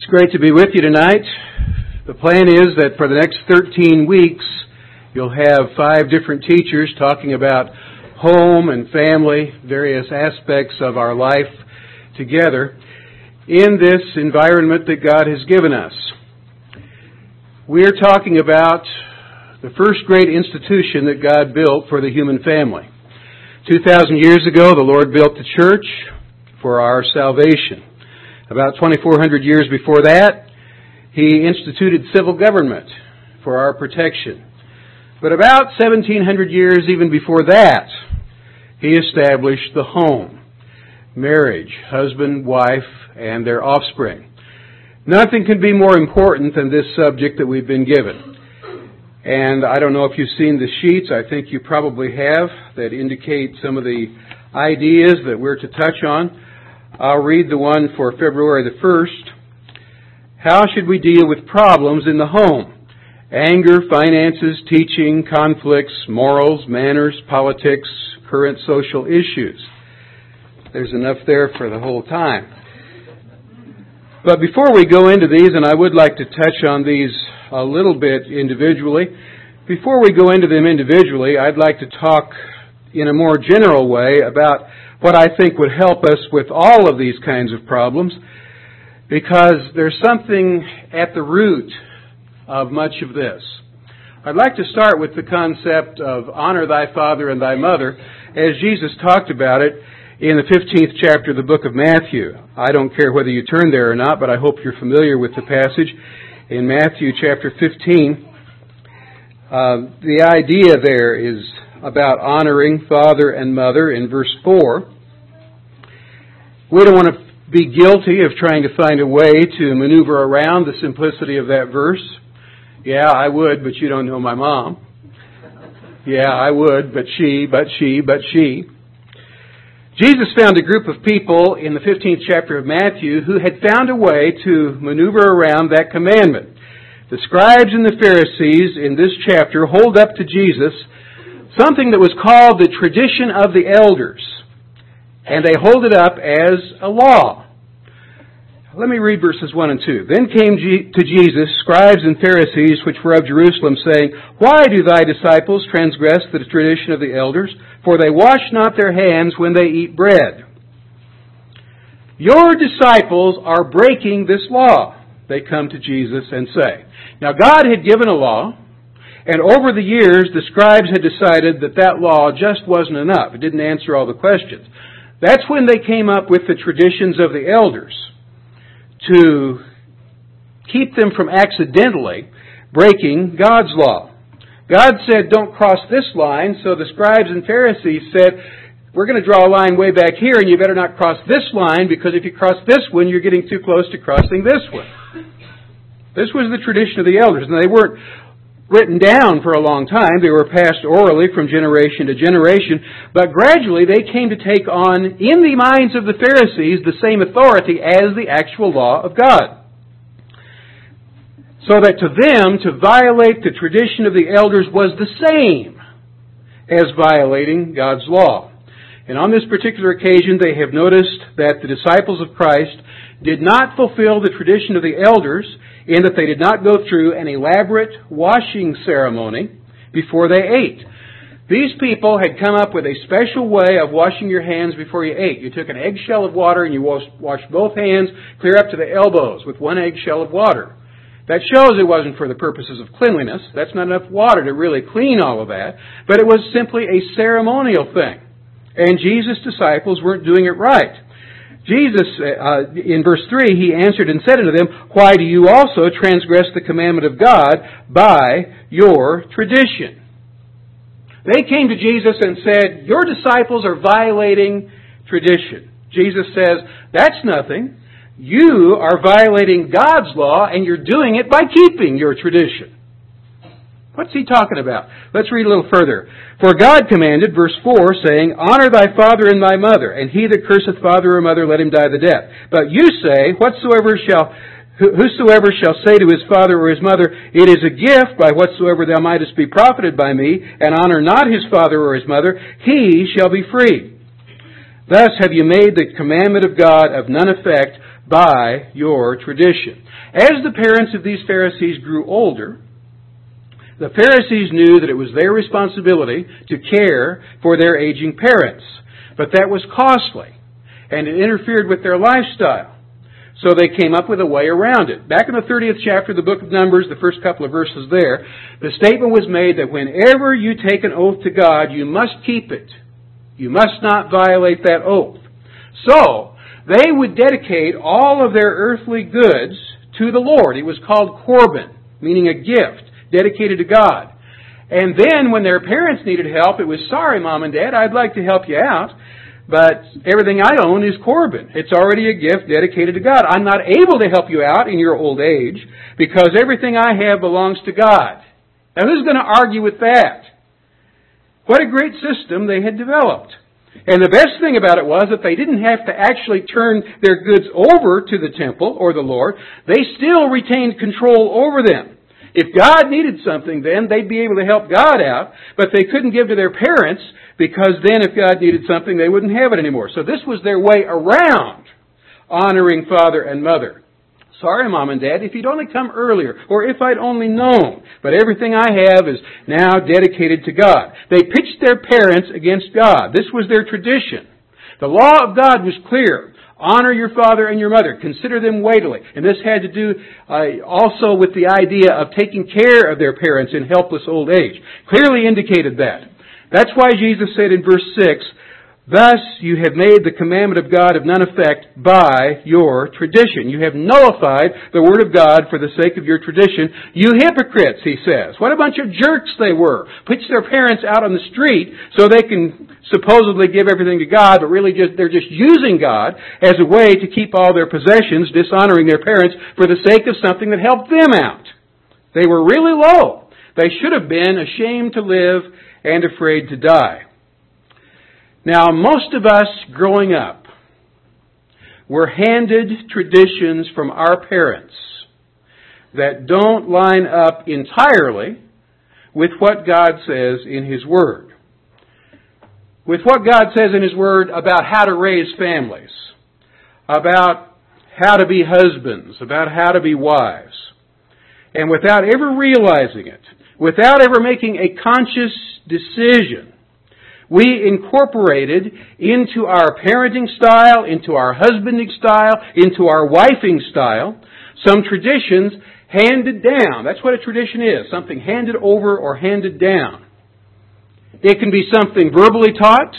It's great to be with you tonight. The plan is that for the next 13 weeks, you'll have 5 different teachers talking about home and family, various aspects of our life together in this environment that God has given us. We're talking about the first great institution that God built for the human family. 2,000 years ago, the Lord built the church for our salvation. About 2,400 years before that, He instituted civil government for our protection. But about 1,700 years even before that, He established the home, marriage, husband, wife, and their offspring. Nothing can be more important than this subject that we've been given. And I don't know if you've seen the sheets, I think you probably have, that indicate some of the ideas that we're to touch on. I'll read the one for February the 1st. How should we deal with problems in the home? Anger, finances, teaching, conflicts, morals, manners, politics, current social issues. There's enough there for the whole time. But before we go into these, and I would like to touch on these a little bit individually, before we go into them individually, I'd like to talk in a more general way about what I think would help us with all of these kinds of problems, because there's something at the root of much of this. I'd like to start with the concept of honor thy father and thy mother, as Jesus talked about it in the 15th chapter of the book of Matthew. I don't care whether you turn there or not, but I hope you're familiar with the passage. In Matthew chapter 15, the idea there is about honoring father and mother in verse 4. We don't want to be guilty of trying to find a way to maneuver around the simplicity of that verse. Yeah, I would, but you don't know my mom. Yeah, I would, but she. Jesus found a group of people in the 15th chapter of Matthew who had found a way to maneuver around that commandment. The scribes and the Pharisees in this chapter hold up to Jesus something that was called the tradition of the elders. And they hold it up as a law. Let me read verses 1 and 2. Then came to Jesus scribes and Pharisees which were of Jerusalem, saying, Why do thy disciples transgress the tradition of the elders? For they wash not their hands when they eat bread. Your disciples are breaking this law, they come to Jesus and say. Now God had given a law, and over the years the scribes had decided that that law just wasn't enough. It didn't answer all the questions. That's when they came up with the traditions of the elders to keep them from accidentally breaking God's law. God said, don't cross this line, so the scribes and Pharisees said, we're going to draw a line way back here, and you better not cross this line, because if you cross this one, you're getting too close to crossing this one. This was the tradition of the elders, and they weren't written down for a long time. They were passed orally from generation to generation, but gradually they came to take on, in the minds of the Pharisees, the same authority as the actual law of God. So that to them, to violate the tradition of the elders was the same as violating God's law. And on this particular occasion, they have noticed that the disciples of Christ did not fulfill the tradition of the elders in that they did not go through an elaborate washing ceremony before they ate. These people had come up with a special way of washing your hands before you ate. You took an eggshell of water and you washed both hands clear up to the elbows with one eggshell of water. That shows it wasn't for the purposes of cleanliness. That's not enough water to really clean all of that. But it was simply a ceremonial thing. And Jesus' disciples weren't doing it right. Jesus, in verse 3, He answered and said unto them, Why do you also transgress the commandment of God by your tradition? They came to Jesus and said, Your disciples are violating tradition. Jesus says, That's nothing. You are violating God's law, and you're doing it by keeping your tradition. What's He talking about? Let's read a little further. For God commanded, verse 4, saying, Honor thy father and thy mother, and he that curseth father or mother, let him die the death. But you say, whosoever shall say to his father or his mother, It is a gift by whatsoever thou mightest be profited by me, and honor not his father or his mother, he shall be free. Thus have you made the commandment of God of none effect, by your tradition. As the parents of these Pharisees grew older, the Pharisees knew that it was their responsibility to care for their aging parents. But that was costly, and it interfered with their lifestyle. So they came up with a way around it. Back in the 30th chapter of the book of Numbers, the first couple of verses there, the statement was made that whenever you take an oath to God, you must keep it. You must not violate that oath. So, they would dedicate all of their earthly goods to the Lord. It was called Corban, meaning a gift, dedicated to God. And then when their parents needed help, it was, sorry, Mom and Dad, I'd like to help you out, but everything I own is Corban. It's already a gift dedicated to God. I'm not able to help you out in your old age because everything I have belongs to God. Now, who's going to argue with that? What a great system they had developed. And the best thing about it was that they didn't have to actually turn their goods over to the temple or the Lord. They still retained control over them. If God needed something, then they'd be able to help God out, but they couldn't give to their parents because then if God needed something, they wouldn't have it anymore. So this was their way around honoring father and mother. Sorry, Mom and Dad, if you'd only come earlier, or if I'd only known. But everything I have is now dedicated to God. They pitched their parents against God. This was their tradition. The law of God was clear. Honor your father and your mother. Consider them weightily. And this had to do also with the idea of taking care of their parents in helpless old age. Clearly indicated that. That's why Jesus said in verse 6, thus you have made the commandment of God of none effect by your tradition. You have nullified the word of God for the sake of your tradition. You hypocrites, he says. What a bunch of jerks they were. Pitch their parents out on the street so they can supposedly give everything to God, but really they're just using God as a way to keep all their possessions, dishonoring their parents for the sake of something that helped them out. They were really low. They should have been ashamed to live and afraid to die. Now, most of us growing up were handed traditions from our parents that don't line up entirely with what God says in His Word. With what God says in His Word about how to raise families, about how to be husbands, about how to be wives. And without ever realizing it, without ever making a conscious decision, we incorporated into our parenting style, into our husbanding style, into our wifing style, some traditions handed down. That's what a tradition is, something handed over or handed down. It can be something verbally taught.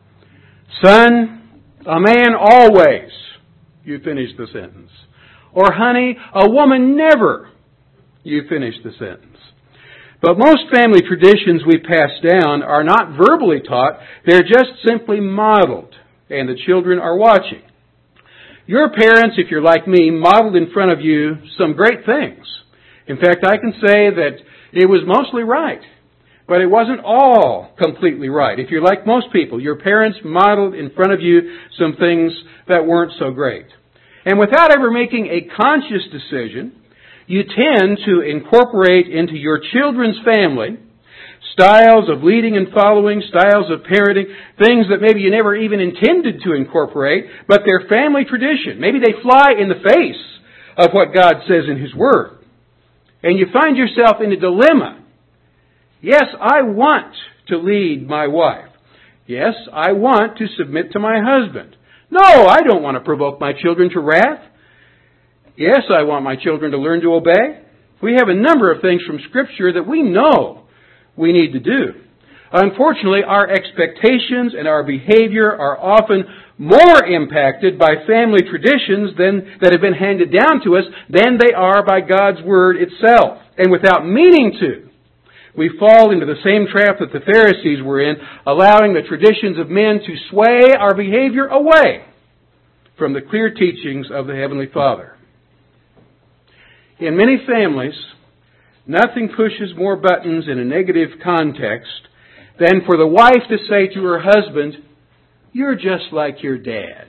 Son, a man always. You finish the sentence. Or honey, a woman never. You finish the sentence. But most family traditions we pass down are not verbally taught. They're just simply modeled, and the children are watching. Your parents, if you're like me, modeled in front of you some great things. In fact, I can say that it was mostly right, but it wasn't all completely right. If you're like most people, your parents modeled in front of you some things that weren't so great. And without ever making a conscious decision, you tend to incorporate into your children's family styles of leading and following, styles of parenting, things that maybe you never even intended to incorporate, but they're family tradition. Maybe they fly in the face of what God says in His Word. And you find yourself in a dilemma. Yes, I want to lead my wife. Yes, I want to submit to my husband. No, I don't want to provoke my children to wrath. Yes, I want my children to learn to obey. We have a number of things from Scripture that we know we need to do. Unfortunately, our expectations and our behavior are often more impacted by family traditions that have been handed down to us than they are by God's Word itself. And without meaning to, we fall into the same trap that the Pharisees were in, allowing the traditions of men to sway our behavior away from the clear teachings of the Heavenly Father. In many families, nothing pushes more buttons in a negative context than for the wife to say to her husband, "You're just like your dad."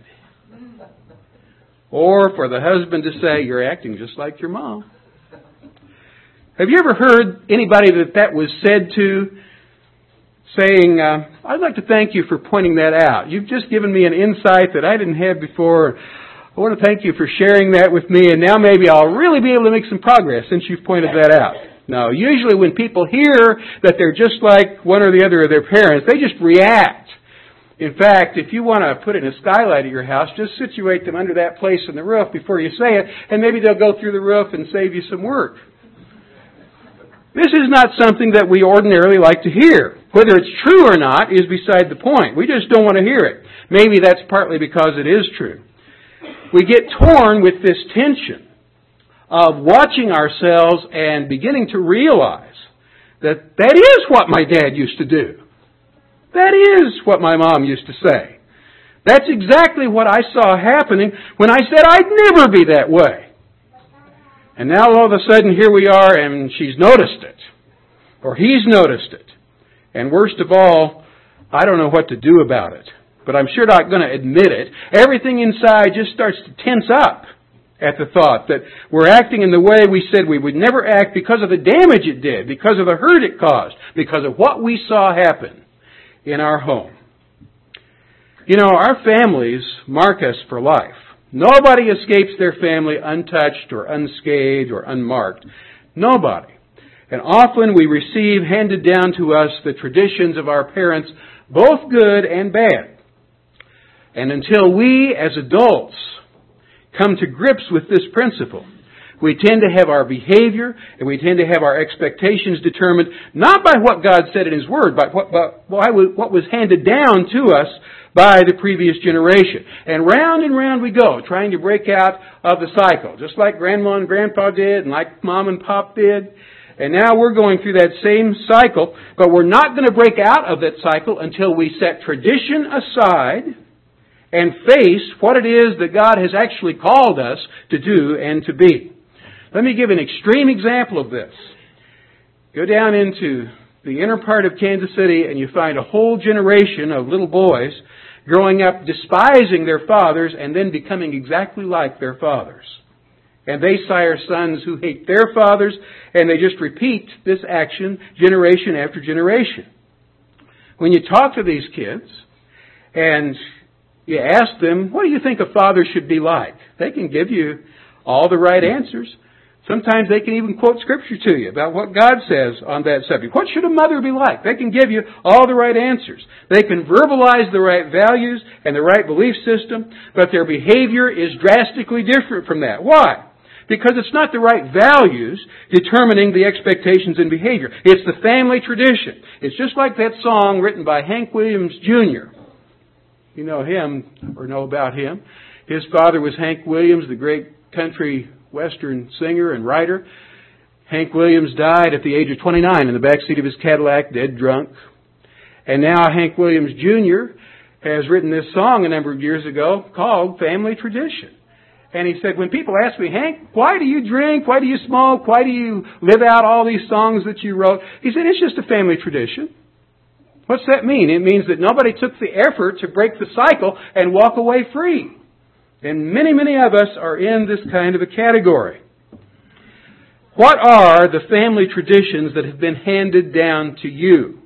Or for the husband to say, "You're acting just like your mom." Have you ever heard anybody that was said to saying, "I'd like to thank you for pointing that out. You've just given me an insight that I didn't have before. I want to thank you for sharing that with me, and now maybe I'll really be able to make some progress since you've pointed that out. Now, usually when people hear that they're just like one or the other of their parents, they just react. In fact, if you want to put in a skylight at your house, just situate them under that place in the roof before you say it, and maybe they'll go through the roof and save you some work. This is not something that we ordinarily like to hear. Whether it's true or not is beside the point. We just don't want to hear it. Maybe that's partly because it is true. We get torn with this tension of watching ourselves and beginning to realize that that is what my dad used to do. That is what my mom used to say. That's exactly what I saw happening when I said I'd never be that way. And now all of a sudden here we are and she's noticed it. Or he's noticed it. And worst of all, I don't know what to do about it. But I'm sure not going to admit it. Everything inside just starts to tense up at the thought that we're acting in the way we said we would never act because of the damage it did, because of the hurt it caused, because of what we saw happen in our home. You know, our families mark us for life. Nobody escapes their family untouched or unscathed or unmarked. Nobody. And often we receive handed down to us the traditions of our parents, both good and bad. And until we as adults come to grips with this principle, we tend to have our behavior and we tend to have our expectations determined not by what God said in His Word, but what was handed down to us by the previous generation. And round we go, trying to break out of the cycle, just like Grandma and Grandpa did and like Mom and Pop did. And now we're going through that same cycle, but we're not going to break out of that cycle until we set tradition aside and face what it is that God has actually called us to do and to be. Let me give an extreme example of this. Go down into the inner part of Kansas City and you find a whole generation of little boys growing up despising their fathers and then becoming exactly like their fathers. And they sire sons who hate their fathers, and they just repeat this action generation after generation. When you talk to these kids and you ask them, what do you think a father should be like? They can give you all the right answers. Sometimes they can even quote Scripture to you about what God says on that subject. What should a mother be like? They can give you all the right answers. They can verbalize the right values and the right belief system, but their behavior is drastically different from that. Why? Because it's not the right values determining the expectations and behavior. It's the family tradition. It's just like that song written by Hank Williams Jr. You know him or know about him. His father was Hank Williams, the great country western singer and writer. Hank Williams died at the age of 29 in the backseat of his Cadillac, dead drunk. And now Hank Williams Jr. has written this song a number of years ago called Family Tradition. And he said, when people ask me, Hank, why do you drink? Why do you smoke? Why do you live out all these songs that you wrote? He said, it's just a family tradition. What's that mean? It means that nobody took the effort to break the cycle and walk away free. And many of us are in this kind of a category. What are the family traditions that have been handed down to you?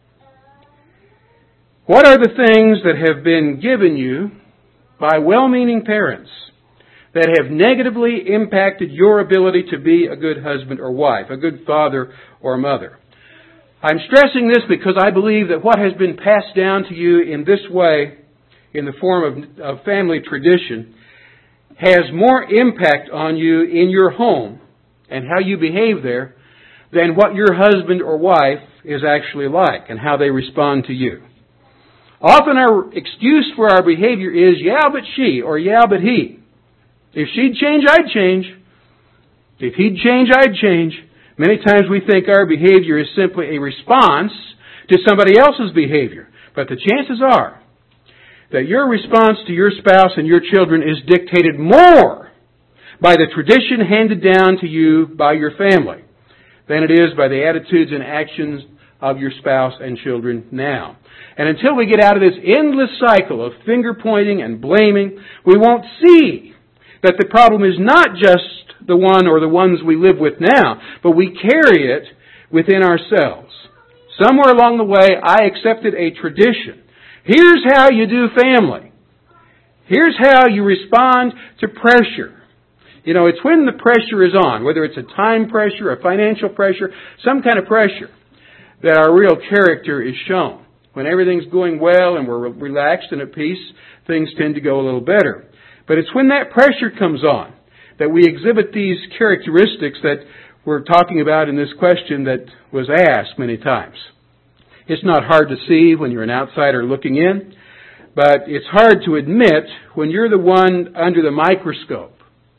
What are the things that have been given you by well-meaning parents that have negatively impacted your ability to be a good husband or wife, a good father or mother? I'm stressing this because I believe that what has been passed down to you in this way, in the form of family tradition, has more impact on you in your home and how you behave there than what your husband or wife is actually like and how they respond to you. Often our excuse for our behavior is, yeah, but she, or yeah, but he. If she'd change, I'd change. If he'd change, I'd change. Many times we think our behavior is simply a response to somebody else's behavior. But the chances are that your response to your spouse and your children is dictated more by the tradition handed down to you by your family than it is by the attitudes and actions of your spouse and children now. And until we get out of this endless cycle of finger pointing and blaming, we won't see that the problem is not just the one or the ones we live with now, but we carry it within ourselves. Somewhere along the way, I accepted a tradition. Here's how you do family. Here's how you respond to pressure. You know, it's when the pressure is on, whether it's a time pressure, a financial pressure, some kind of pressure, that our real character is shown. When everything's going well and we're relaxed and at peace, things tend to go a little better. But it's when that pressure comes on that we exhibit these characteristics that we're talking about in this question that was asked many times. It's not hard to see when you're an outsider looking in, but it's hard to admit when you're the one under the microscope.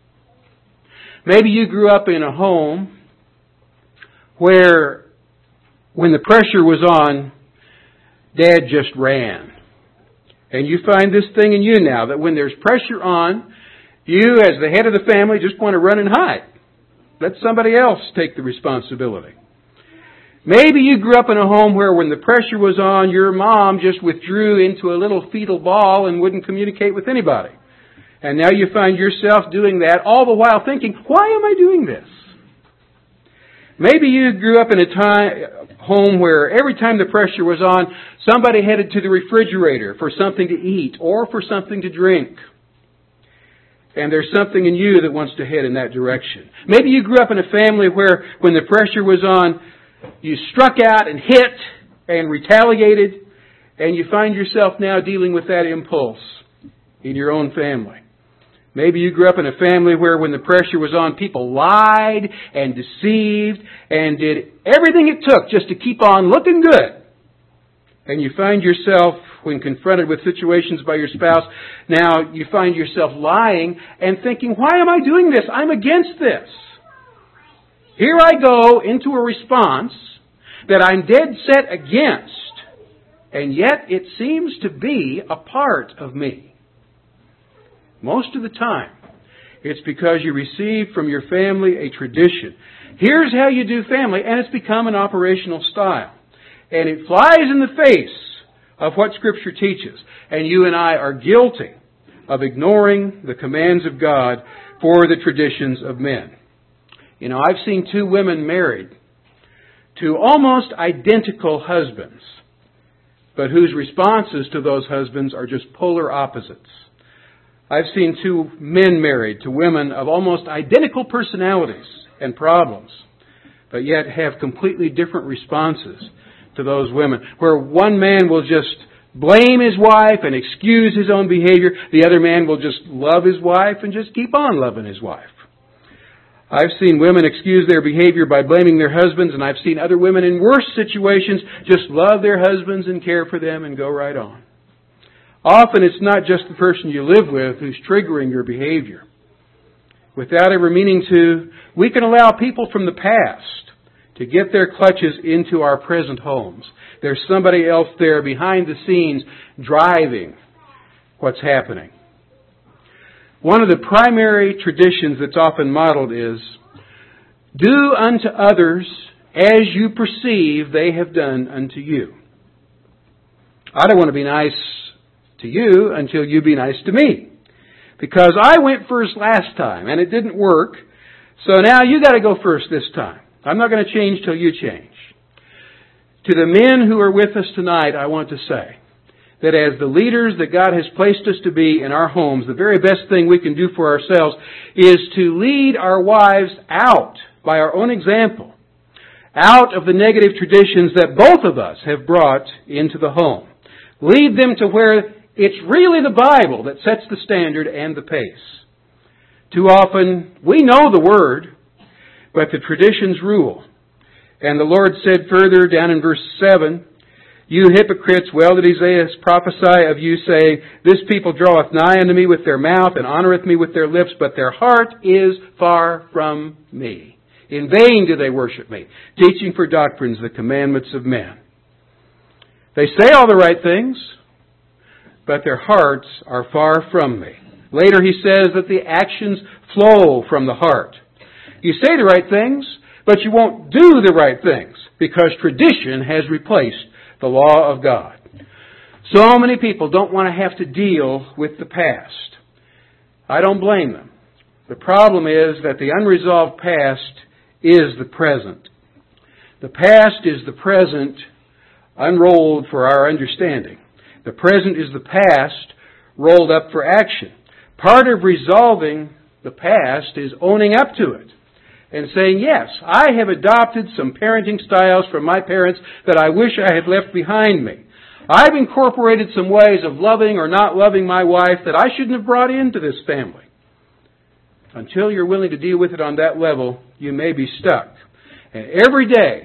Maybe you grew up in a home where when the pressure was on, Dad just ran. And you find this thing in you now, that when there's pressure on, you as the head of the family just want to run and hide. Let somebody else take the responsibility. Maybe you grew up in a home where when the pressure was on, your mom just withdrew into a little fetal ball and wouldn't communicate with anybody. And now you find yourself doing that, all the while thinking, why am I doing this? Maybe you grew up in a home where every time the pressure was on, somebody headed to the refrigerator for something to eat or for something to drink. And there's something in you that wants to head in that direction. Maybe you grew up in a family where when the pressure was on, you struck out and hit and retaliated, and you find yourself now dealing with that impulse in your own family. Maybe you grew up in a family where when the pressure was on, people lied and deceived and did everything it took just to keep on looking good. And you find yourself, when confronted with situations by your spouse, now you find yourself lying and thinking, why am I doing this? I'm against this. Here I go into a response that I'm dead set against, and yet it seems to be a part of me. Most of the time, it's because you received from your family a tradition. Here's how you do family, and it's become an operational style. And it flies in the face of what Scripture teaches. And you and I are guilty of ignoring the commands of God for the traditions of men. You know, I've seen two women married to almost identical husbands, but whose responses to those husbands are just polar opposites. I've seen two men married to women of almost identical personalities and problems, but yet have completely different responses to those women, where one man will just blame his wife and excuse his own behavior. The other man will just love his wife and just keep on loving his wife. I've seen women excuse their behavior by blaming their husbands, and I've seen other women in worse situations just love their husbands and care for them and go right on. Often it's not just the person you live with who's triggering your behavior. Without ever meaning to, we can allow people from the past to get their clutches into our present homes. There's somebody else there behind the scenes driving what's happening. One of the primary traditions that's often modeled is, do unto others as you perceive they have done unto you. I don't want to be nice to you until you be nice to me. Because I went first last time and it didn't work, so now you got to go first this time. I'm not going to change till you change. To the men who are with us tonight, I want to say that as the leaders that God has placed us to be in our homes, the very best thing we can do for ourselves is to lead our wives out by our own example, out of the negative traditions that both of us have brought into the home. Lead them to where it's really the Bible that sets the standard and the pace. Too often, we know the Word, but the traditions rule. And the Lord said further down in verse 7, you hypocrites, well did Isaiah prophesy of you, saying, this people draweth nigh unto me with their mouth, and honoreth me with their lips, but their heart is far from me. In vain do they worship me, teaching for doctrines the commandments of men. They say all the right things, but their hearts are far from me. Later he says that the actions flow from the heart. You say the right things, but you won't do the right things because tradition has replaced the law of God. So many people don't want to have to deal with the past. I don't blame them. The problem is that the unresolved past is the present. The past is the present unrolled for our understanding. The present is the past rolled up for action. Part of resolving the past is owning up to it and saying, yes, I have adopted some parenting styles from my parents that I wish I had left behind me. I've incorporated some ways of loving or not loving my wife that I shouldn't have brought into this family. Until you're willing to deal with it on that level, you may be stuck. And every day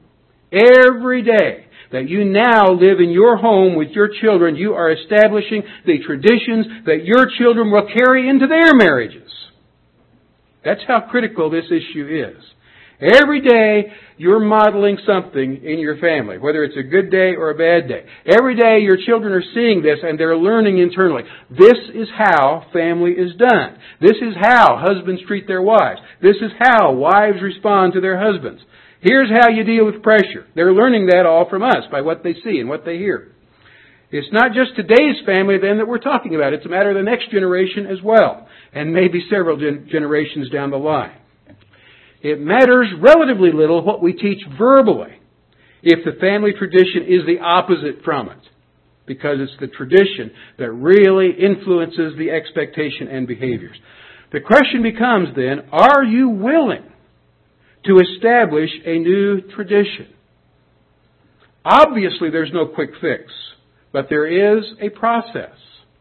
that you now live in your home with your children, you are establishing the traditions that your children will carry into their marriages. That's how critical this issue is. Every day you're modeling something in your family, whether it's a good day or a bad day. Every day your children are seeing this and they're learning internally. This is how family is done. This is how husbands treat their wives. This is how wives respond to their husbands. Here's how you deal with pressure. They're learning that all from us by what they see and what they hear. It's not just today's family then that we're talking about. It's a matter of the next generation as well, and maybe several generations down the line. It matters relatively little what we teach verbally if the family tradition is the opposite from it, because it's the tradition that really influences the expectation and behaviors. The question becomes then, are you willing to establish a new tradition? Obviously, there's no quick fix, but there is a process.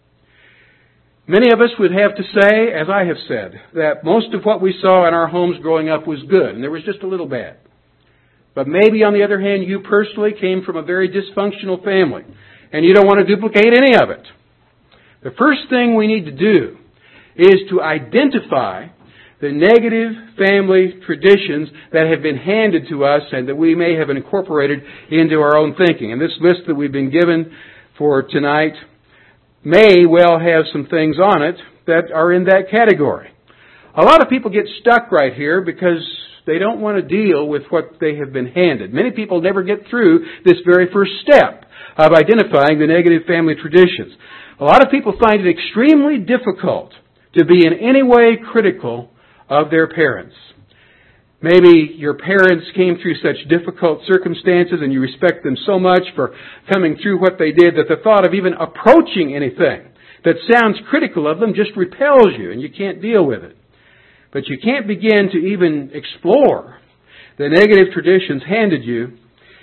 Many of us would have to say, as I have said, that most of what we saw in our homes growing up was good, and there was just a little bad. But maybe, on the other hand, you personally came from a very dysfunctional family, and you don't want to duplicate any of it. The first thing we need to do is to identify the negative family traditions that have been handed to us and that we may have incorporated into our own thinking. And this list that we've been given for tonight may well have some things on it that are in that category. A lot of people get stuck right here because they don't want to deal with what they have been handed. Many people never get through this very first step of identifying the negative family traditions. A lot of people find it extremely difficult to be in any way critical of their parents. Maybe your parents came through such difficult circumstances and you respect them so much for coming through what they did that the thought of even approaching anything that sounds critical of them just repels you and you can't deal with it. But you can't begin to even explore the negative traditions handed you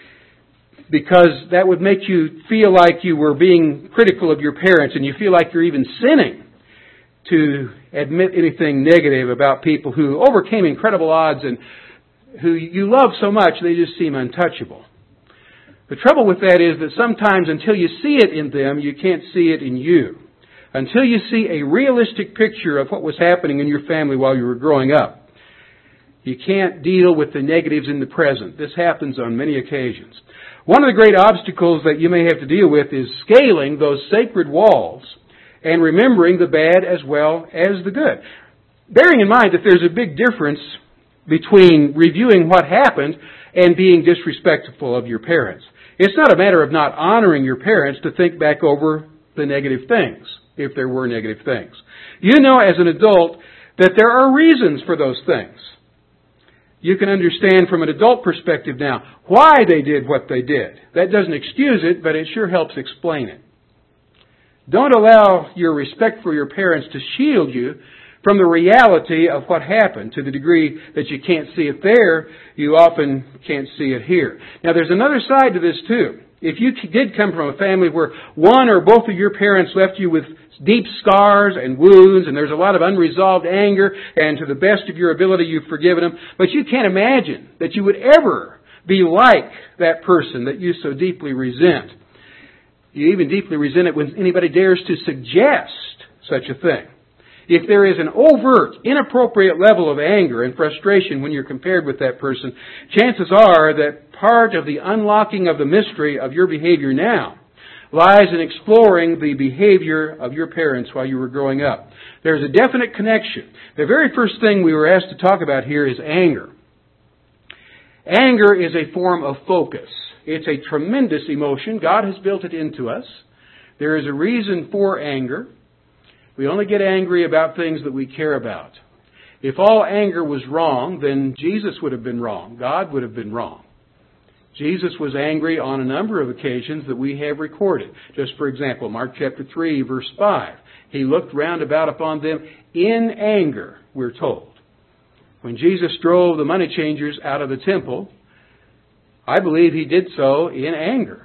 because that would make you feel like you were being critical of your parents and you feel like you're even sinning to admit anything negative about people who overcame incredible odds and who you love so much they just seem untouchable. The trouble with that is that sometimes until you see it in them, you can't see it in you. Until you see a realistic picture of what was happening in your family while you were growing up, you can't deal with the negatives in the present. This happens on many occasions. One of the great obstacles that you may have to deal with is scaling those sacred walls and remembering the bad as well as the good. Bearing in mind that there's a big difference between reviewing what happened and being disrespectful of your parents. It's not a matter of not honoring your parents to think back over the negative things, if there were negative things. You know as an adult that there are reasons for those things. You can understand from an adult perspective now why they did what they did. That doesn't excuse it, but it sure helps explain it. Don't allow your respect for your parents to shield you from the reality of what happened. To the degree that you can't see it there, you often can't see it here. Now, there's another side to this, too. If you did come from a family where one or both of your parents left you with deep scars and wounds, and there's a lot of unresolved anger, and to the best of your ability you've forgiven them, but you can't imagine that you would ever be like that person that you so deeply resent. You even deeply resent it when anybody dares to suggest such a thing. If there is an overt, inappropriate level of anger and frustration when you're compared with that person, chances are that part of the unlocking of the mystery of your behavior now lies in exploring the behavior of your parents while you were growing up. There's a definite connection. The very first thing we were asked to talk about here is anger. Anger is a form of focus. It's a tremendous emotion. God has built it into us. There is a reason for anger. We only get angry about things that we care about. If all anger was wrong, then Jesus would have been wrong. God would have been wrong. Jesus was angry on a number of occasions that we have recorded. Just for example, Mark chapter 3, verse 5. He looked round about upon them in anger, we're told. When Jesus drove the money changers out of the temple, I believe he did so in anger.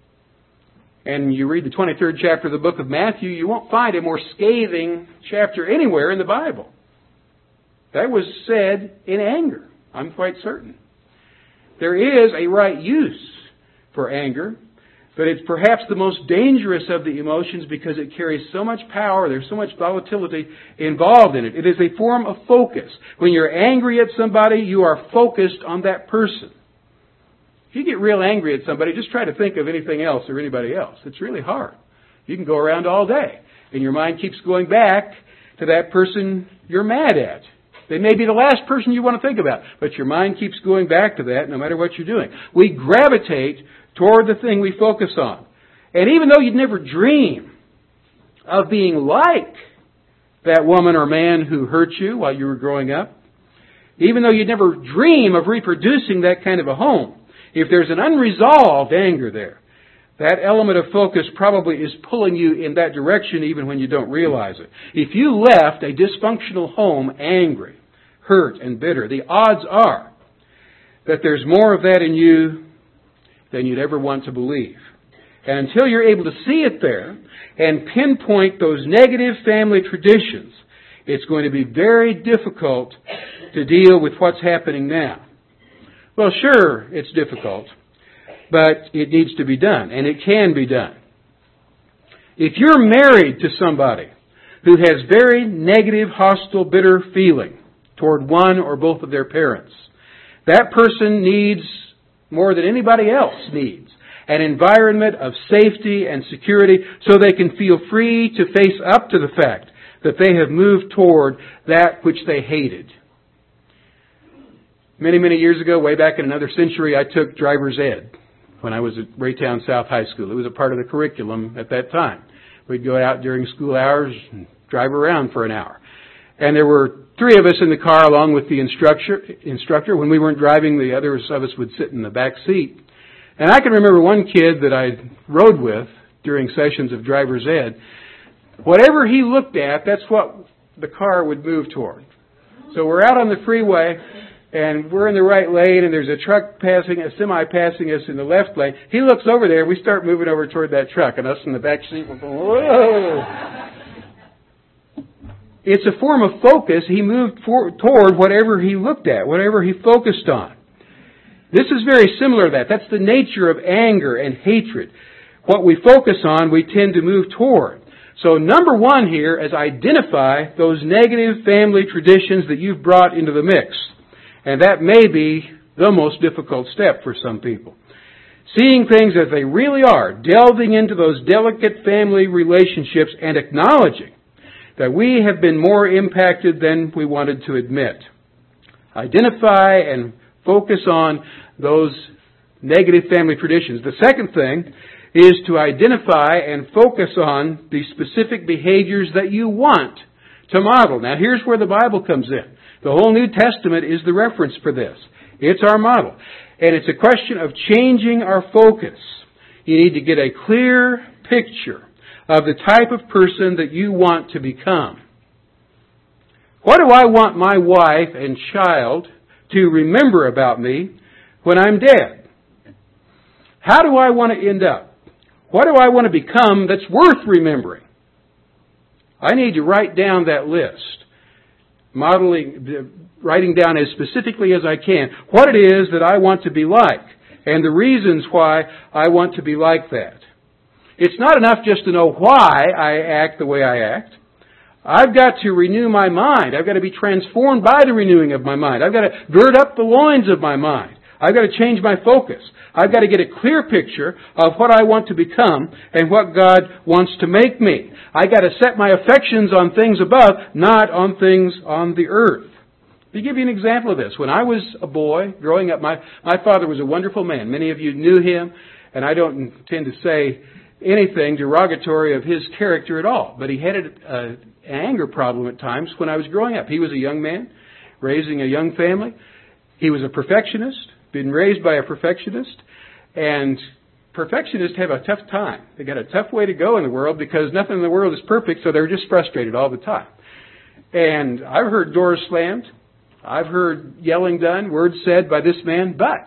And you read the 23rd chapter of the book of Matthew, you won't find a more scathing chapter anywhere in the Bible. That was said in anger, I'm quite certain. There is a right use for anger, but it's perhaps the most dangerous of the emotions because it carries so much power, there's so much volatility involved in it. It is a form of focus. When you're angry at somebody, you are focused on that person. If you get real angry at somebody, just try to think of anything else or anybody else. It's really hard. You can go around all day, and your mind keeps going back to that person you're mad at. They may be the last person you want to think about, but your mind keeps going back to that no matter what you're doing. We gravitate toward the thing we focus on. And even though you'd never dream of being like that woman or man who hurt you while you were growing up, even though you'd never dream of reproducing that kind of a home, if there's an unresolved anger there, that element of focus probably is pulling you in that direction even when you don't realize it. If you left a dysfunctional home angry, hurt, and bitter, the odds are that there's more of that in you than you'd ever want to believe. And until you're able to see it there and pinpoint those negative family traditions, it's going to be very difficult to deal with what's happening now. Well, sure, it's difficult, but it needs to be done, and it can be done. If you're married to somebody who has very negative, hostile, bitter feeling toward one or both of their parents, that person needs, more than anybody else needs, an environment of safety and security so they can feel free to face up to the fact that they have moved toward that which they hated. Many, many years ago, way back in another century, I took driver's ed when I was at Raytown South High School. It was a part of the curriculum at that time. We'd go out during school hours and drive around for an hour. And there were three of us in the car along with the instructor. When we weren't driving, the others of us would sit in the back seat. And I can remember one kid that I rode with during sessions of driver's ed. Whatever he looked at, that's what the car would move toward. So we're out on the freeway, and we're in the right lane, and there's a truck passing, a semi passing us in the left lane. He looks over there, and we start moving over toward that truck, and us in the back seat, we're going, whoa! It's a form of focus. He moved toward whatever he looked at, whatever he focused on. This is very similar to that. That's the nature of anger and hatred. What we focus on, we tend to move toward. So number one here is identify those negative family traditions that you've brought into the mix. And that may be the most difficult step for some people. Seeing things as they really are, delving into those delicate family relationships and acknowledging that we have been more impacted than we wanted to admit. Identify and focus on those negative family traditions. The second thing is to identify and focus on the specific behaviors that you want to model. Now, here's where the Bible comes in. The whole New Testament is the reference for this. It's our model. And it's a question of changing our focus. You need to get a clear picture of the type of person that you want to become. What do I want my wife and child to remember about me when I'm dead? How do I want to end up? What do I want to become that's worth remembering? I need to write down that list. Writing down as specifically as I can what it is that I want to be like and the reasons why I want to be like that. It's not enough just to know why I act the way I act. I've got to renew my mind. I've got to be transformed by the renewing of my mind. I've got to gird up the loins of my mind. I've got to change my focus. I've got to get a clear picture of what I want to become and what God wants to make me. I've got to set my affections on things above, not on things on the earth. Let me give you an example of this. When I was a boy, growing up, my father was a wonderful man. Many of you knew him, and I don't intend to say anything derogatory of his character at all. But he had an anger problem at times when I was growing up. He was a young man, raising a young family. He was a perfectionist. been raised by a perfectionist, and perfectionists have a tough time. They got a tough way to go in the world because nothing in the world is perfect, so they're just frustrated all the time. And I've heard doors slammed. I've heard yelling done, words said by this man, but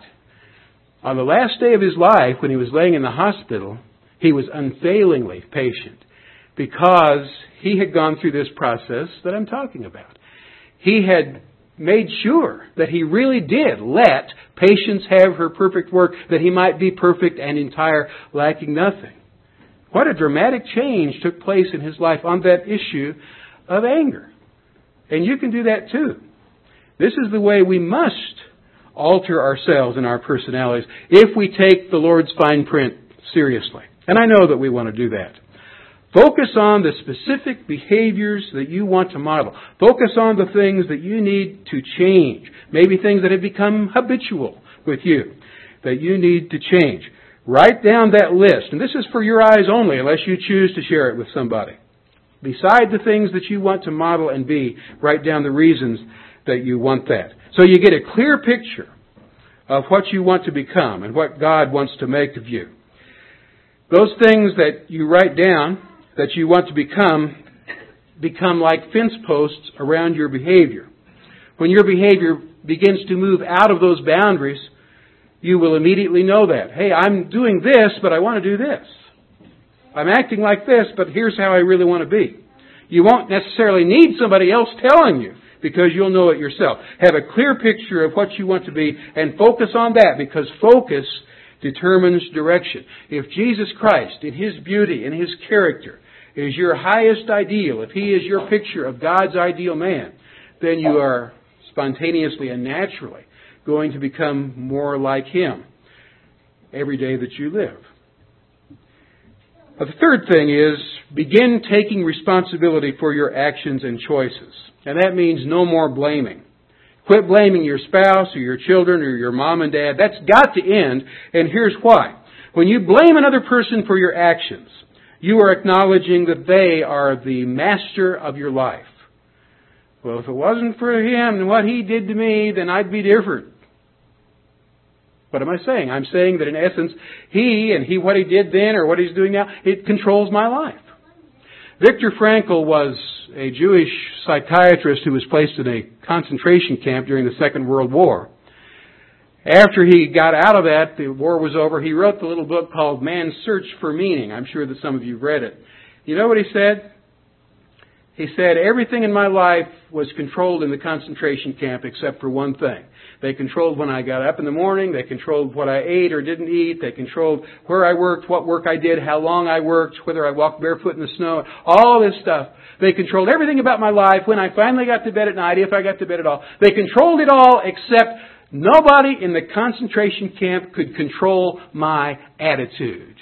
on the last day of his life, when he was laying in the hospital, he was unfailingly patient because he had gone through this process that I'm talking about. He had made sure that he really did let patience have her perfect work, that he might be perfect and entire, lacking nothing. What a dramatic change took place in his life on that issue of anger. And you can do that too. This is the way we must alter ourselves and our personalities if we take the Lord's fine print seriously. And I know that we want to do that. Focus on the specific behaviors that you want to model. Focus on the things that you need to change. Maybe things that have become habitual with you that you need to change. Write down that list. And this is for your eyes only unless you choose to share it with somebody. Beside the things that you want to model and be, write down the reasons that you want that. So you get a clear picture of what you want to become and what God wants to make of you. Those things that you write down that you want to become like fence posts around your behavior. When your behavior begins to move out of those boundaries, you will immediately know that. Hey, I'm doing this, but I want to do this. I'm acting like this, but here's how I really want to be. You won't necessarily need somebody else telling you because you'll know it yourself. Have a clear picture of what you want to be and focus on that because focus determines direction. If Jesus Christ, in His beauty, in His character, is your highest ideal, if He is your picture of God's ideal man, then you are spontaneously and naturally going to become more like Him every day that you live. But the third thing is, begin taking responsibility for your actions and choices. And that means no more blaming. Quit blaming your spouse or your children or your mom and dad. That's got to end, and here's why. When you blame another person for your actions, you are acknowledging that they are the master of your life. Well, if it wasn't for him and what he did to me, then I'd be different. What am I saying? I'm saying that in essence, what he did then or what he's doing now, it controls my life. Viktor Frankl was a Jewish psychiatrist who was placed in a concentration camp during the Second World War. After he got out of that, the war was over, he wrote the little book called Man's Search for Meaning. I'm sure that some of you have read it. You know what he said? He said, everything in my life was controlled in the concentration camp except for one thing. They controlled when I got up in the morning. They controlled what I ate or didn't eat. They controlled where I worked, what work I did, how long I worked, whether I walked barefoot in the snow, all this stuff. They controlled everything about my life when I finally got to bed at night, if I got to bed at all. They controlled it all except nobody in the concentration camp could control my attitude.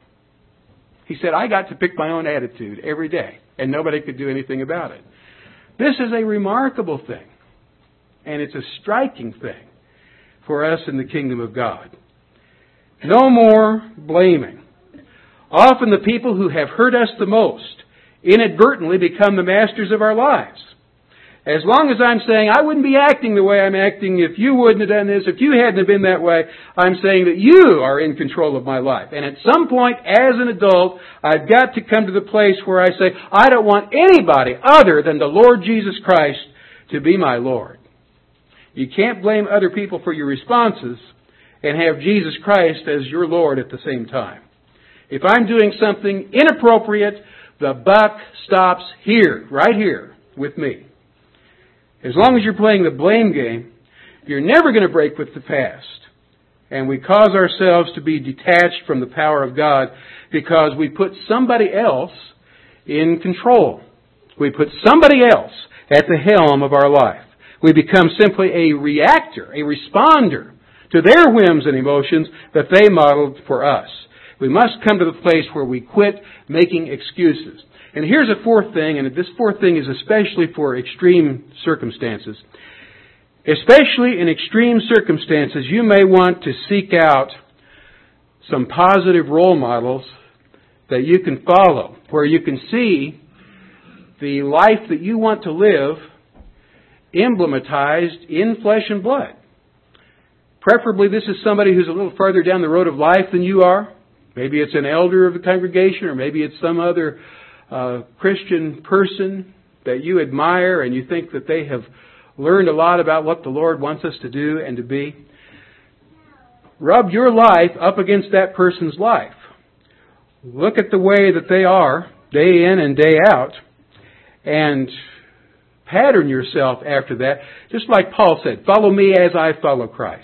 He said, I got to pick my own attitude every day, and nobody could do anything about it. This is a remarkable thing, and it's a striking thing for us in the kingdom of God. No more blaming. Often the people who have hurt us the most inadvertently become the masters of our lives. As long as I'm saying, I wouldn't be acting the way I'm acting if you wouldn't have done this, if you hadn't have been that way, I'm saying that you are in control of my life. And at some point, as an adult, I've got to come to the place where I say, I don't want anybody other than the Lord Jesus Christ to be my Lord. You can't blame other people for your responses and have Jesus Christ as your Lord at the same time. If I'm doing something inappropriate, the buck stops here, right here, with me. As long as you're playing the blame game, you're never going to break with the past. And we cause ourselves to be detached from the power of God because we put somebody else in control. We put somebody else at the helm of our life. We become simply a reactor, a responder to their whims and emotions that they modeled for us. We must come to the place where we quit making excuses. And here's a fourth thing, and this fourth thing is especially for extreme circumstances. Especially in extreme circumstances, you may want to seek out some positive role models that you can follow, where you can see the life that you want to live emblematized in flesh and blood. Preferably this is somebody who's a little farther down the road of life than you are. Maybe it's an elder of the congregation, or maybe it's some other Christian person that you admire and you think that they have learned a lot about what the Lord wants us to do and to be. Rub your life up against that person's life. Look at the way that they are, day in and day out, and pattern yourself after that. Just like Paul said, follow me as I follow Christ.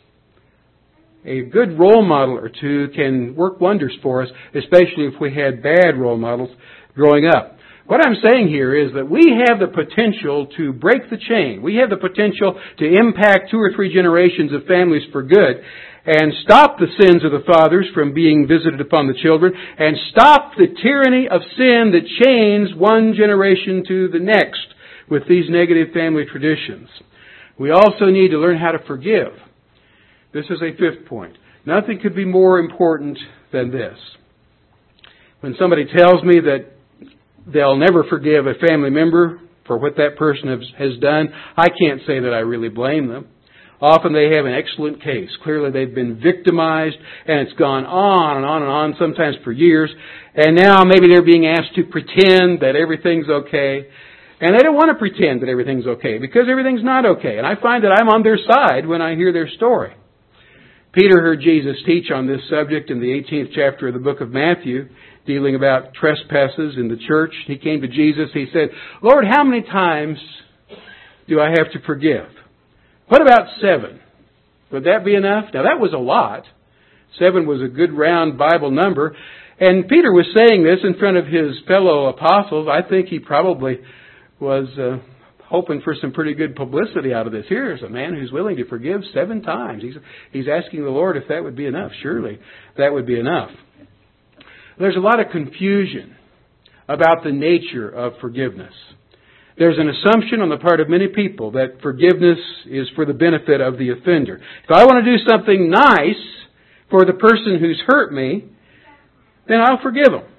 A good role model or two can work wonders for us, especially if we had bad role models growing up. What I'm saying here is that we have the potential to break the chain. We have the potential to impact 2 or 3 generations of families for good and stop the sins of the fathers from being visited upon the children and stop the tyranny of sin that chains one generation to the next with these negative family traditions. We also need to learn how to forgive. This is a 5th point. Nothing could be more important than this. When somebody tells me that they'll never forgive a family member for what that person has done, I can't say that I really blame them. Often they have an excellent case. Clearly they've been victimized and it's gone on and on and on, sometimes for years. And now maybe they're being asked to pretend that everything's okay. And they don't want to pretend that everything's okay because everything's not okay. And I find that I'm on their side when I hear their story. Peter heard Jesus teach on this subject in the 18th chapter of the book of Matthew, dealing about trespasses in the church. He came to Jesus. He said, Lord, how many times do I have to forgive? What about 7? Would that be enough? Now that was a lot. 7 was a good round Bible number. And Peter was saying this in front of his fellow apostles. I think he probably was hoping for some pretty good publicity out of this. Here's a man who's willing to forgive 7 times. He's asking the Lord if that would be enough. Surely that would be enough. There's a lot of confusion about the nature of forgiveness. There's an assumption on the part of many people that forgiveness is for the benefit of the offender. If I want to do something nice for the person who's hurt me, then I'll forgive him.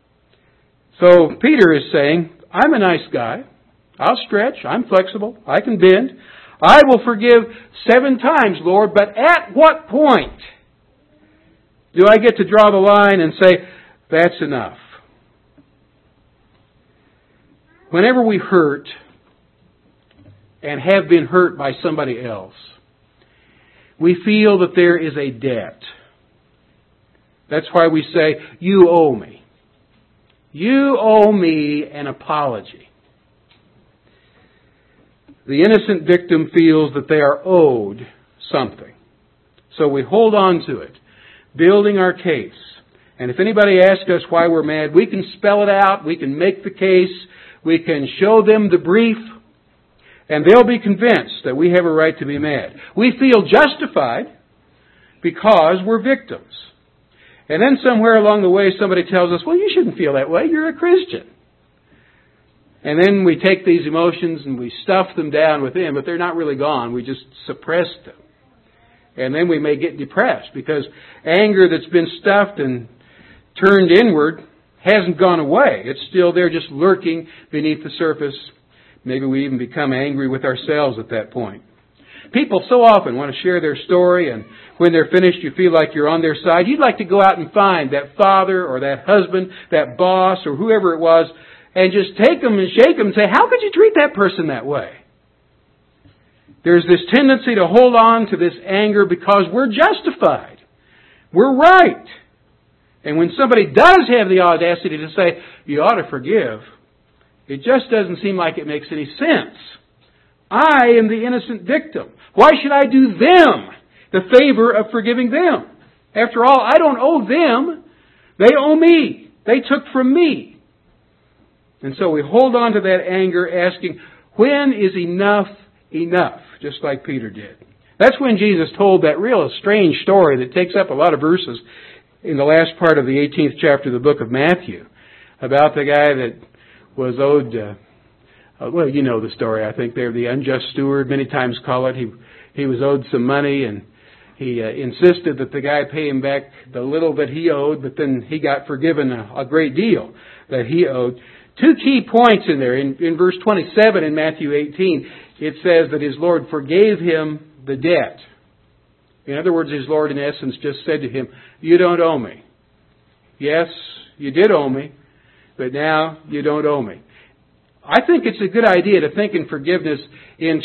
So Peter is saying, I'm a nice guy. I'll stretch. I'm flexible. I can bend. I will forgive 7 times, Lord, but at what point do I get to draw the line and say, that's enough? Whenever we hurt and have been hurt by somebody else, we feel that there is a debt. That's why we say, you owe me. You owe me an apology. The innocent victim feels that they are owed something. So we hold on to it, building our case. And if anybody asks us why we're mad, we can spell it out, we can make the case, we can show them the brief, and they'll be convinced that we have a right to be mad. We feel justified because we're victims. And then somewhere along the way somebody tells us, well, you shouldn't feel that way, you're a Christian. And then we take these emotions and we stuff them down within, but they're not really gone. We just suppress them. And then we may get depressed because anger that's been stuffed and turned inward hasn't gone away. It's still there just lurking beneath the surface. Maybe we even become angry with ourselves at that point. People so often want to share their story, and when they're finished you feel like you're on their side. You'd like to go out and find that father or that husband, that boss or whoever it was, and just take them and shake them and say, how could you treat that person that way? There's this tendency to hold on to this anger because we're justified. We're right. And when somebody does have the audacity to say, you ought to forgive, it just doesn't seem like it makes any sense. I am the innocent victim. Why should I do them the favor of forgiving them? After all, I don't owe them. They owe me. They took from me. And so we hold on to that anger asking, when is enough enough? Just like Peter did. That's when Jesus told that real strange story that takes up a lot of verses in the last part of the 18th chapter of the book of Matthew about the guy that was owed, well, you know the story, I think. They're the unjust steward, many times call it. He was owed some money and he insisted that the guy pay him back the little that he owed, but then he got forgiven a great deal that he owed. 2 key points in there. In verse 27 in Matthew 18, it says that his Lord forgave him the debt. In other words, his Lord, in essence, just said to him, you don't owe me. Yes, you did owe me, but now you don't owe me. I think it's a good idea to think in forgiveness in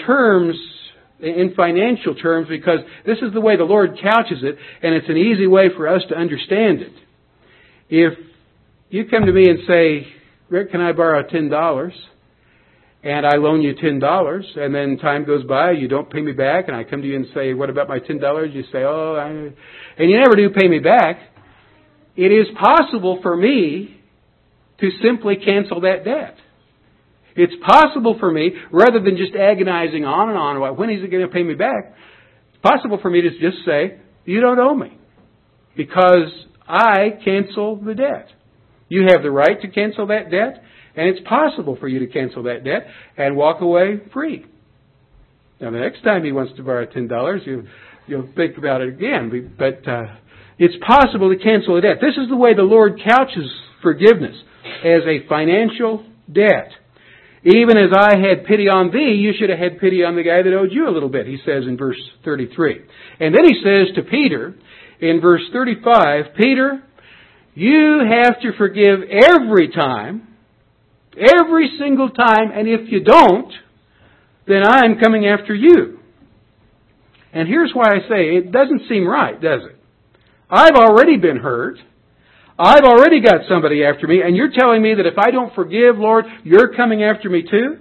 financial terms, because this is the way the Lord couches it, and it's an easy way for us to understand it. If you come to me and say, Rick, can I borrow $10? And I loan you $10, and then time goes by, you don't pay me back, and I come to you and say, what about my $10? You say, and you never do pay me back. It is possible for me to simply cancel that debt. It's possible for me, rather than just agonizing on and on about when is he going to pay me back, it's possible for me to just say, you don't owe me, because I cancel the debt. You have the right to cancel that debt, and it's possible for you to cancel that debt and walk away free. Now, the next time he wants to borrow $10, you'll think about it again. But it's possible to cancel a debt. This is the way the Lord couches forgiveness, as a financial debt. Even as I had pity on thee, you should have had pity on the guy that owed you a little bit, he says in verse 33. And then he says to Peter, in verse 35, Peter, you have to forgive every time, every single time, and if you don't, then I'm coming after you. And here's why I say it doesn't seem right, does it? I've already been hurt. I've already got somebody after me, and you're telling me that if I don't forgive, Lord, you're coming after me too?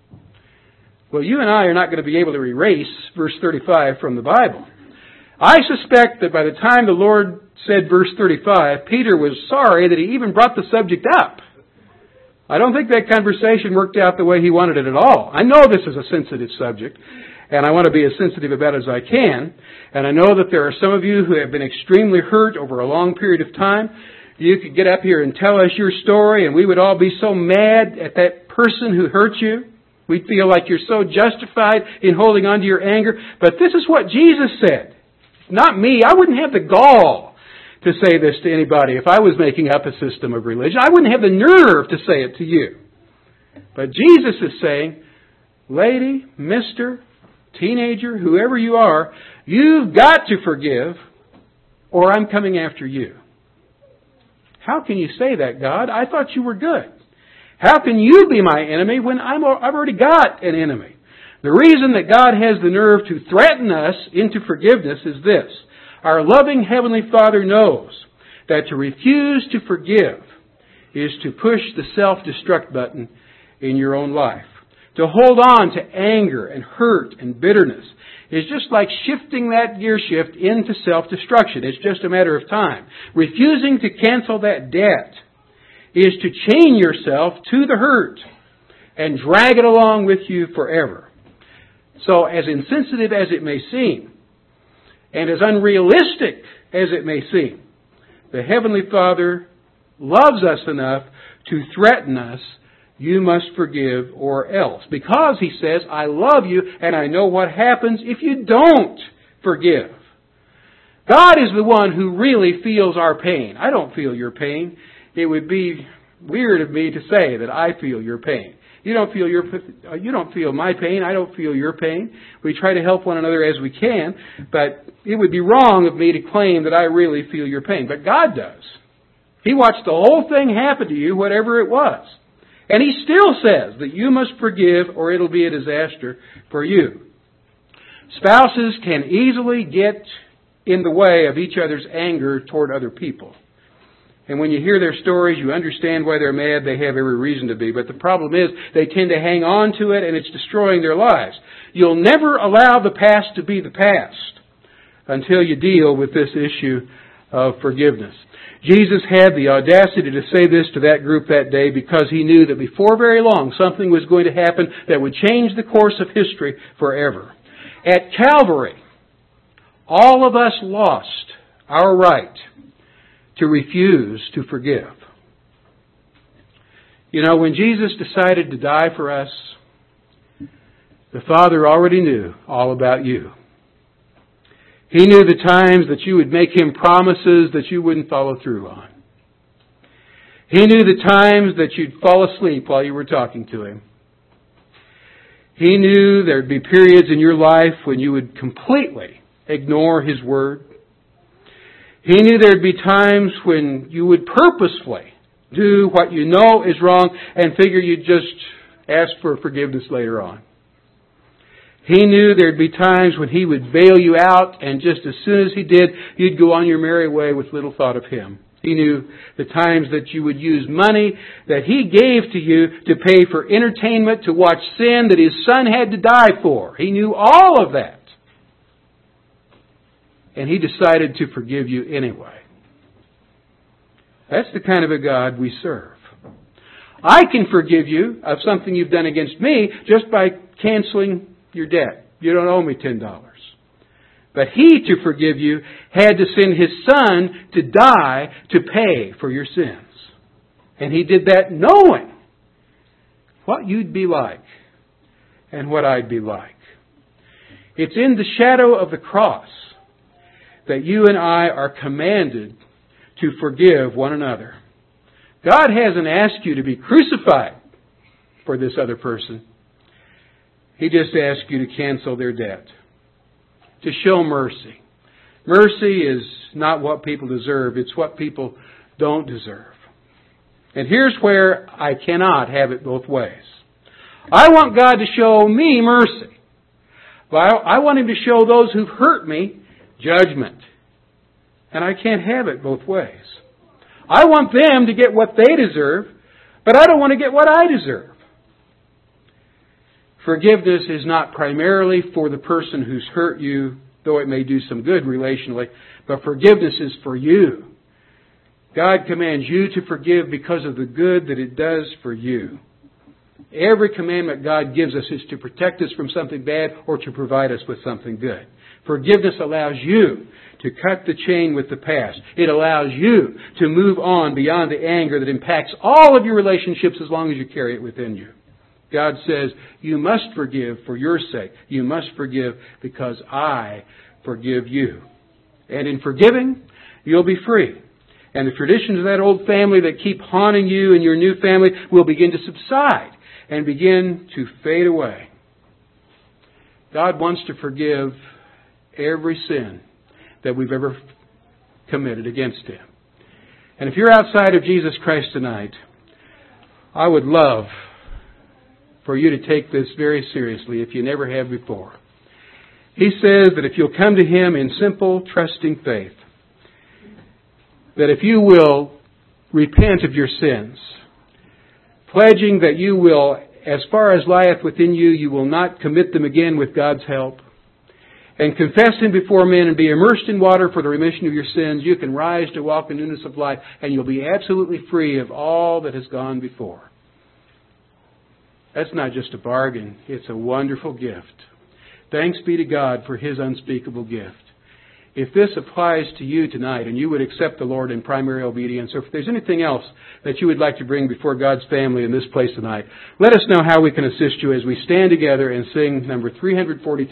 Well, you and I are not going to be able to erase verse 35 from the Bible. I suspect that by the time the Lord said verse 35, Peter was sorry that he even brought the subject up. I don't think that conversation worked out the way he wanted it at all. I know this is a sensitive subject, and I want to be as sensitive about it as I can. And I know that there are some of you who have been extremely hurt over a long period of time. You could get up here and tell us your story, and we would all be so mad at that person who hurt you. We'd feel like you're so justified in holding on to your anger. But this is what Jesus said. Not me. I wouldn't have the gall to say this to anybody if I was making up a system of religion. I wouldn't have the nerve to say it to you. But Jesus is saying, lady, mister, teenager, whoever you are, you've got to forgive or I'm coming after you. How can you say that, God? I thought you were good. How can you be my enemy when I've already got an enemy? The reason that God has the nerve to threaten us into forgiveness is this. Our loving Heavenly Father knows that to refuse to forgive is to push the self-destruct button in your own life. To hold on to anger and hurt and bitterness is just like shifting that gear shift into self-destruction. It's just a matter of time. Refusing to cancel that debt is to chain yourself to the hurt and drag it along with you forever. So as insensitive as it may seem, and as unrealistic as it may seem, the Heavenly Father loves us enough to threaten us, you must forgive or else. Because, He says, I love you and I know what happens if you don't forgive. God is the one who really feels our pain. I don't feel your pain. It would be weird of me to say that I feel your pain. You don't feel my pain. I don't feel your pain. We try to help one another as we can, but it would be wrong of me to claim that I really feel your pain. But God does. He watched the whole thing happen to you, whatever it was. And He still says that you must forgive or it'll be a disaster for you. Spouses can easily get in the way of each other's anger toward other people. And when you hear their stories, you understand why they're mad. They have every reason to be. But the problem is they tend to hang on to it and it's destroying their lives. You'll never allow the past to be the past until you deal with this issue of forgiveness. Jesus had the audacity to say this to that group that day because He knew that before very long something was going to happen that would change the course of history forever. At Calvary, all of us lost our right to refuse to forgive. You know, when Jesus decided to die for us, the Father already knew all about you. He knew the times that you would make Him promises that you wouldn't follow through on. He knew the times that you'd fall asleep while you were talking to Him. He knew there'd be periods in your life when you would completely ignore His Word. He knew there'd be times when you would purposefully do what you know is wrong and figure you'd just ask for forgiveness later on. He knew there'd be times when He would bail you out, and just as soon as He did, you'd go on your merry way with little thought of Him. He knew the times that you would use money that He gave to you to pay for entertainment, to watch sin that His Son had to die for. He knew all of that. And He decided to forgive you anyway. That's the kind of a God we serve. I can forgive you of something you've done against me just by canceling your debt. You don't owe me $10. But He, to forgive you, had to send His Son to die to pay for your sins. And He did that knowing what you'd be like and what I'd be like. It's in the shadow of the cross that you and I are commanded to forgive one another. God hasn't asked you to be crucified for this other person. He just asked you to cancel their debt, to show mercy. Mercy is not what people deserve. It's what people don't deserve. And here's where I cannot have it both ways. I want God to show me mercy. But I want Him to show those who've hurt me judgment. And I can't have it both ways. I want them to get what they deserve, but I don't want to get what I deserve. Forgiveness is not primarily for the person who's hurt you, though it may do some good relationally, but forgiveness is for you. God commands you to forgive because of the good that it does for you. Every commandment God gives us is to protect us from something bad or to provide us with something good. Forgiveness allows you to cut the chain with the past. It allows you to move on beyond the anger that impacts all of your relationships as long as you carry it within you. God says, you must forgive for your sake. You must forgive because I forgive you. And in forgiving, you'll be free. And the traditions of that old family that keep haunting you and your new family will begin to subside and begin to fade away. God wants to forgive every sin that we've ever committed against Him. And if you're outside of Jesus Christ tonight, I would love for you to take this very seriously if you never have before. He says that if you'll come to Him in simple, trusting faith, that if you will repent of your sins, pledging that you will, as far as lieth within you, you will not commit them again with God's help, and confess Him before men and be immersed in water for the remission of your sins, you can rise to walk in newness of life, and you'll be absolutely free of all that has gone before. That's not just a bargain. It's a wonderful gift. Thanks be to God for His unspeakable gift. If this applies to you tonight and you would accept the Lord in primary obedience, or if there's anything else that you would like to bring before God's family in this place tonight, let us know how we can assist you as we stand together and sing number 342.